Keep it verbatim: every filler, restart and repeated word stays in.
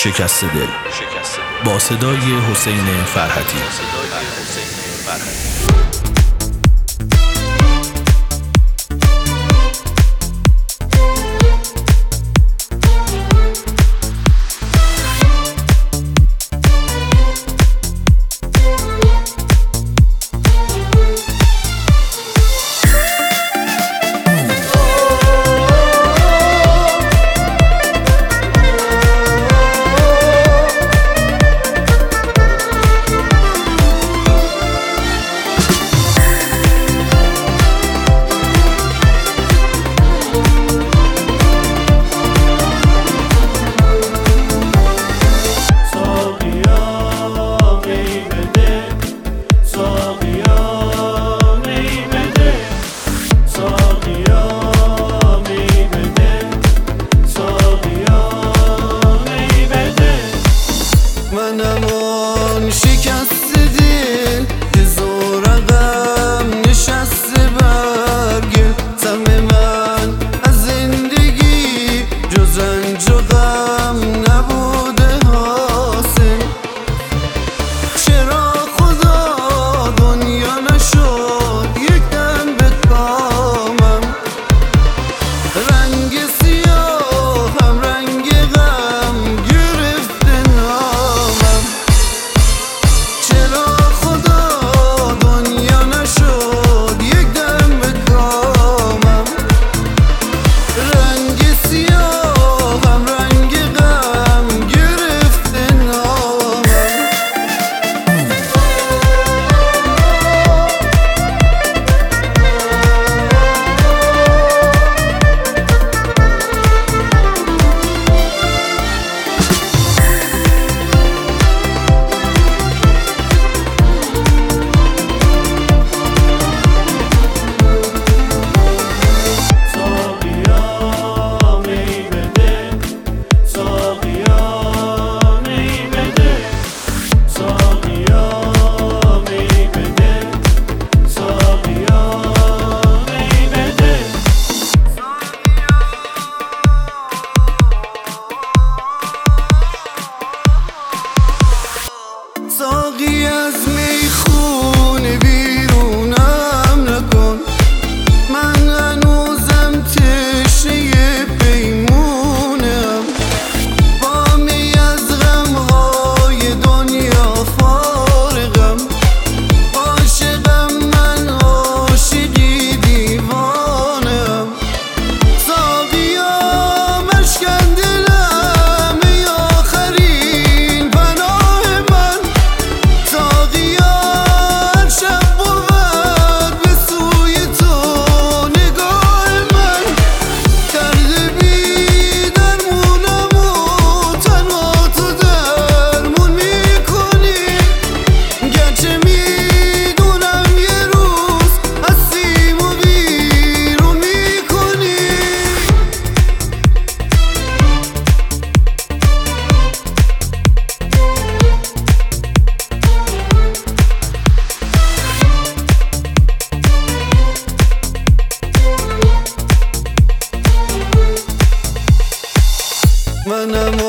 شکست دل با صدای حسین فرحتی. منم شکست دل که زورقم نشسته برگه تم من از زندگی جز رنج و غم نبوده حاصل. چرا خدا دنیا نشد یک دم به کامم، رنگ سیاه هم رنگ غم گرفته نامم. چرا خدا دنیا نشد یک دم به کامم، رنگ سیاه هم رنگ غم گرفته نامم. ساقی از میخونه بیرونم نکن، من هنوزم تشنه پیمونم. بامی از غمهای دنیا فارغم، عاشقم من عاشقی دیوانم. ساقیا مشکن دلم ای آخرین پناه من، ساقیا هر شب بود به سوی تو نگاه من. درد بی درمونم و تنها تو درمون میکنی، گرچه میدونم یه روز هستیم و بیرون میکنی. منم